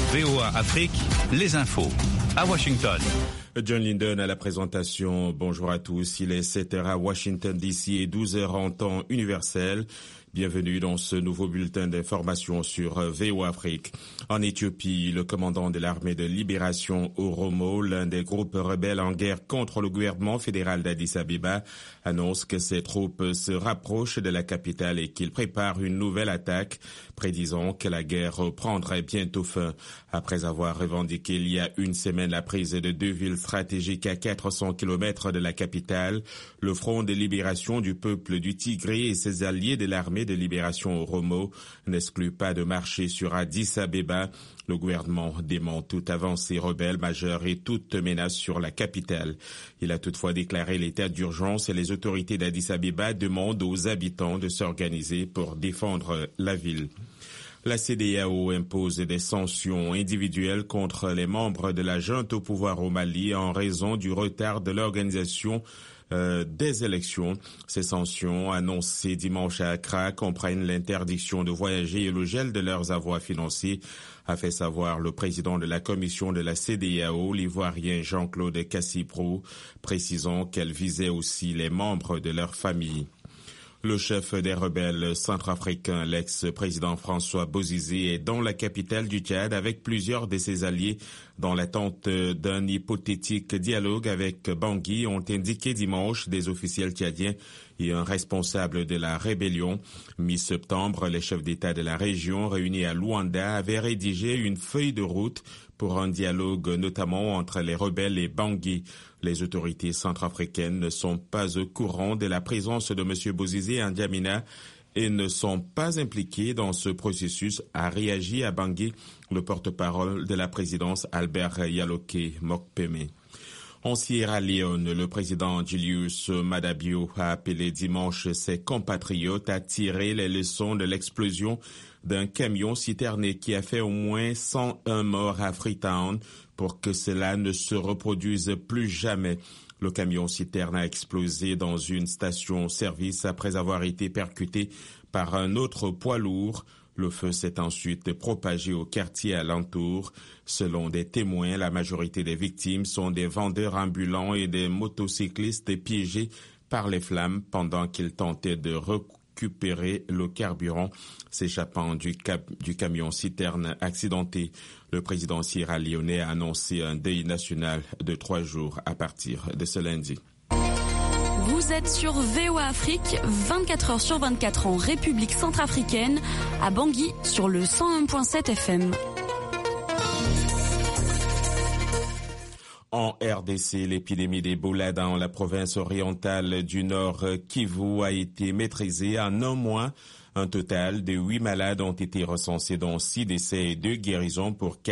VOA Afrique, les infos. À Washington. John Linden à la présentation. Bonjour à tous. Il est 7h à Washington DC et 12h en temps universel. Bienvenue dans ce nouveau bulletin d'information sur VOA Afrique. En Éthiopie, le commandant de l'armée de libération Oromo, l'un des groupes rebelles en guerre contre le gouvernement fédéral d'Addis Abeba, annonce que ses troupes se rapprochent de la capitale et qu'il prépare une nouvelle attaque, prédisant que la guerre prendrait bientôt fin. Après avoir revendiqué il y a une semaine la prise de deux villes stratégiques à 400 km de la capitale, le Front de libération du peuple du Tigré et ses alliés de l'armée de libération Oromo n'exclut pas de marcher sur Addis Abeba. Le gouvernement dément toute avancée rebelle majeure et toute menace sur la capitale. Il a toutefois déclaré l'état d'urgence et les autorités d'Addis Abeba demandent aux habitants de s'organiser pour défendre la ville. La CEDEAO impose des sanctions individuelles contre les membres de la junte au pouvoir au Mali en raison du retard de l'organisation des élections. Ces sanctions, annoncées dimanche à Accra, comprennent l'interdiction de voyager et le gel de leurs avoirs financiers, a fait savoir le président de la commission de la CEDEAO, l'Ivoirien Jean-Claude Cassiprou, précisant qu'elle visait aussi les membres de leur famille. Le chef des rebelles centrafricains, l'ex-président François Bozizé, est dans la capitale du Tchad avec plusieurs de ses alliés dans l'attente d'un hypothétique dialogue avec Bangui, ont indiqué dimanche des officiels tchadiens et un responsable de la rébellion. Mi-septembre, les chefs d'État de la région réunis à Luanda avaient rédigé une feuille de route pour un dialogue notamment entre les rebelles et Bangui. Les autorités centrafricaines ne sont pas au courant de la présence de M. Bozizé à N'Djamena et ne sont pas impliqués dans ce processus, a réagi à Bangui le porte-parole de la présidence Albert Yaloke Mokpeme. En Sierra Leone, le président Julius Maada Bio a appelé dimanche ses compatriotes à tirer les leçons de l'explosion d'un camion citerné qui a fait au moins 101 morts à Freetown pour que cela ne se reproduise plus jamais. Le camion citerne a explosé dans une station-service après avoir été percuté par un autre poids lourd. Le feu s'est ensuite propagé au quartier alentour. Selon des témoins, la majorité des victimes sont des vendeurs ambulants et des motocyclistes piégés par les flammes pendant qu'ils tentaient de récupérer le carburant s'échappant du camion citerne accidenté. Le président sierra-léonais a annoncé un deuil national de 3 jours à partir de ce lundi. Vous êtes sur VOA Afrique, 24 heures sur 24 en République centrafricaine, à Bangui sur le 101.7 FM. En RDC, l'épidémie d'Ebola dans la province orientale du Nord Kivu a été maîtrisée en un mois. Un total de 8 malades ont été recensés, dont 6 décès et 2 guérisons pour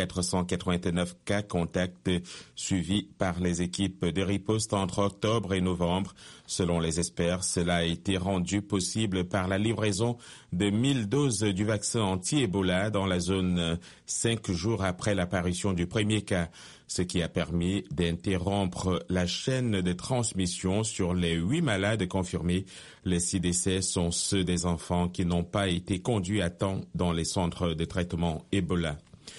489 cas contacts suivis par les équipes de riposte entre octobre et novembre. Selon les experts, cela a été rendu possible par la livraison de 1000 doses du vaccin anti-Ebola dans la zone 5 jours après l'apparition du premier cas, ce qui a permis d'interrompre la chaîne de transmission sur les 8 malades confirmés. Les 6 décès sont ceux des enfants qui n'ont pas été conduits à temps dans les centres de traitement Ebola.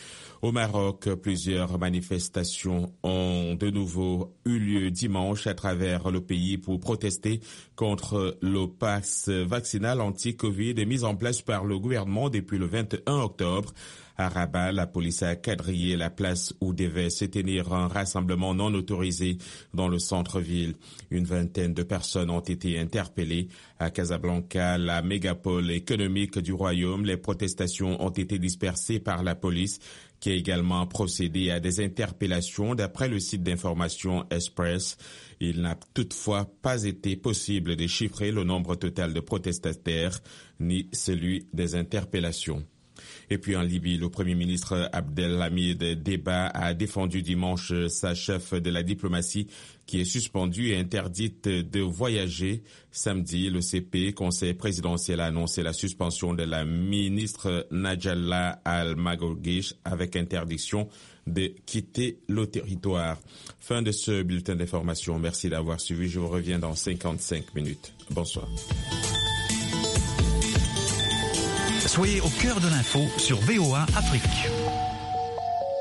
Au Maroc, plusieurs manifestations ont de nouveau eu lieu dimanche à travers le pays pour protester contre le pass vaccinal anti-Covid mis en place par le gouvernement depuis le 21 octobre. À Rabat, la police a quadrillé la place où devait se tenir un rassemblement non autorisé dans le centre-ville. Une vingtaine de personnes ont été interpellées. À Casablanca, la mégapole économique du royaume, les protestations ont été dispersées par la police, qui a également procédé à des interpellations d'après le site d'information Express. Il n'a toutefois pas été possible de chiffrer le nombre total de protestataires ni celui des interpellations. Et puis en Libye, le Premier ministre Abdelhamid Deba a défendu dimanche sa chef de la diplomatie qui est suspendue et interdite de voyager. Samedi, le CP, Conseil présidentiel, a annoncé la suspension de la ministre Najalla Al-Maghougish avec interdiction de quitter le territoire. Fin de ce bulletin d'information. Merci d'avoir suivi. Je vous reviens dans 55 minutes. Bonsoir. Soyez au cœur de l'info sur VOA Afrique.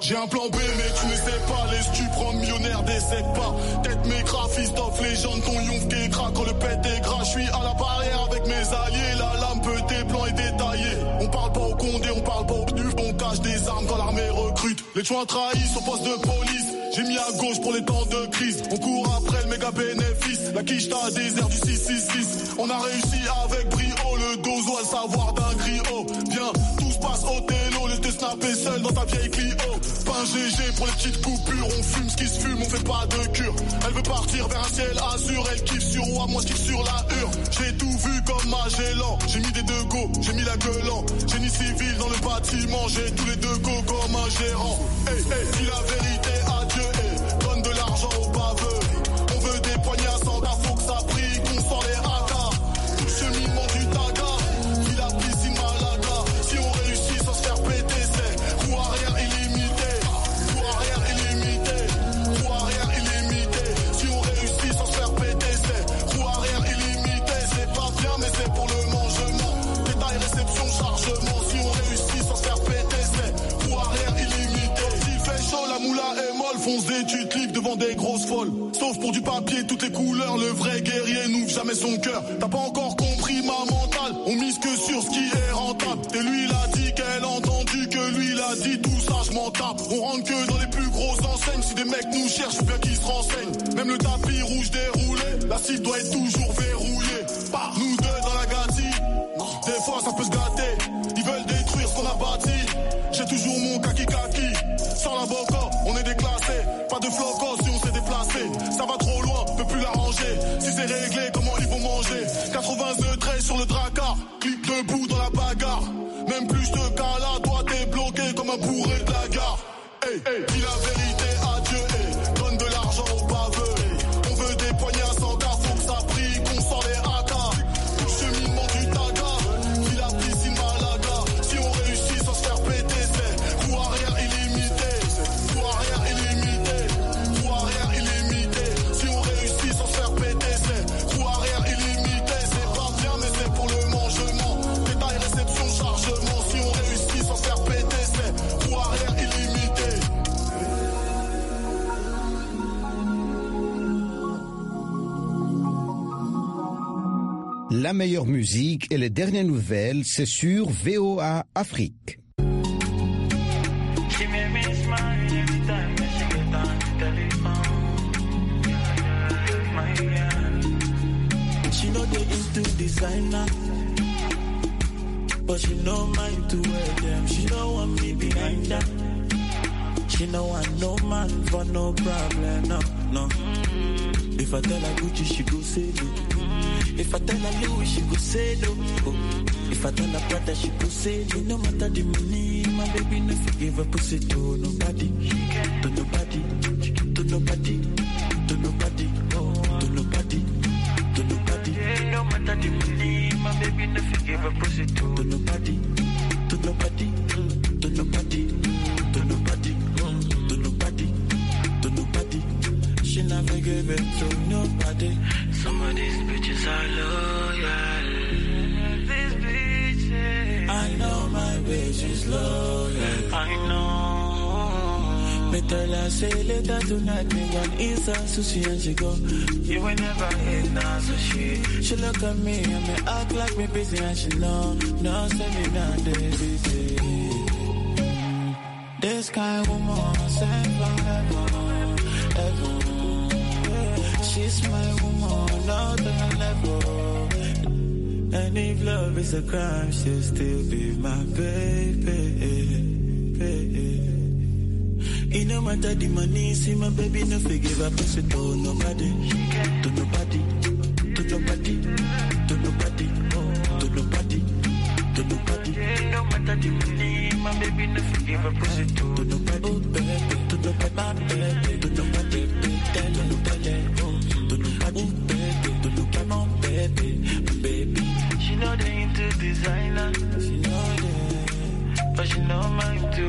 J'ai un plan B mais tu ne sais pas. Laisse-tu prendre millionnaire, décède pas. Tête mes Christophe, légende, ton yonf qui craque. Quand le pète est gras, je suis à la barrière avec mes alliés. La lame tes plans est détaillée. On parle pas au Condé, on parle pas au PNUF. On cache des armes quand l'armée recrute. Les chouins trahissent au poste de police. J'ai mis à gauche pour les temps de crise. On court après le méga bénéfice. La quiche t'a désert du 666. On a réussi avec brio. Le dozo a le savoir d'un griot. Viens, tout se passe au télo. Laisse te snapper seul dans ta vieille Clio. Pas un GG pour les petites coupures. On fume ce qui se fume, on fait pas de cure. Elle veut partir vers un ciel azur. Elle kiffe sur moi, moi je kiffe sur la hure. J'ai tout vu comme Magellan. J'ai mis des deux go, j'ai mis la gueule en. Génie civil dans le bâtiment. J'ai tous les deux go comme un gérant. Hey, hey, dis la vérité à Dieu. Hey, donne de l'argent aux baveux. On veut des poignées à 100 gars, faut que ça brille, qu'on sort les haka. Tout cheminement du taga. Puis la piscine Malaga. Si on réussit sans se faire péter, c'est roue arrière illimité. Roue arrière illimité. Roue arrière illimité. Si on réussit sans se faire péter, c'est roue arrière illimité. C'est pas bien, mais c'est pour le mangement. Détail, réception, chargement. Si on réussit sans se faire péter, c'est roue arrière illimité. S'il fait chaud, la moula est molle. Fonce des tutliques devant des grosses folles. Sauf pour du papier, toutes les couleurs. Le vrai guerrier n'ouvre jamais son cœur. T'as pas encore compris ma mentale. On mise que sur ce qui est rentable. Et lui il a dit qu'elle a entendu, que lui il a dit tout ça, je m'en tape. On rentre que dans les plus grosses enseignes. Si des mecs nous cherchent, faut bien qu'ils se renseignent. Même le tapis rouge déroulé, la cible doit être toujours verrouillée. Nous deux dans la gâtille, des fois ça peut se gâter. Ils veulent détruire ce qu'on a bâti. J'ai toujours mon kaki. Sans la boca, on est déclassé. Pas de flocos si on s'est déplacé. Ça va trop loin, peut plus l'arranger. Si c'est réglé, comment ils vont manger? 82 traits sur le dracard. Clip debout dans la bagarre. Même plus de cas là, toi t'es bloqué comme un bourré de la gare. Hey, hey, dis la vérité à Dieu. Hey, donne de l'argent aux baveux. Hey, on veut des poignées à 100 gars, faut que ça brille, qu'on sort les haka. Tout cheminement du taga. Puis la piscine Malaga. Si on réussit sans se faire péter, c'est roue arrière illimité. Roue arrière illimité. Roue arrière illimité. Si on réussit sans se faire péter, c'est roue arrière illimité. C'est pas bien, mais c'est pour le mangement. Détail, réception, chargement. Si on réussit sans se faire péter, c'est roue arrière illimité. La meilleure musique et les dernières nouvelles, c'est sur VOA Afrique. She know they into designer, but she no mind to wear them. She don't want me behind her. She no want no man for no problem, no, no. If I tell her Gucci, she go say no. If I tell her Louis, she go say no. If I tell her Prada, she go say no. No matter the money, my baby no forgive her pussy to nobody, to nobody, to nobody, to nobody, to nobody, to nobody. No matter the money, my baby no forgive her pussy to nobody, to nobody, to nobody, to nobody, to nobody, to nobody. She never give it to nobody. Some of these bitches are loyal. These bitches, I know my bitch is loyal. I know. Me tell her say later tonight me want eat her sushi and she go. You will never eat now sushi. She look at me and me act like me busy and she know. No say me not busy. This kind woman sent from heaven, heaven. She's my woman, not on a level. And if love is a crime, she'll still be my baby. It no matter the money, see my baby no forgive her pussy to nobody, to nobody, to nobody, to nobody, to nobody, to nobody. No matter the money, my baby no forgive her pussy to nobody, to nobody, to nobody, to nobody. Baby, she know they into designer. She know they, but she know mine too.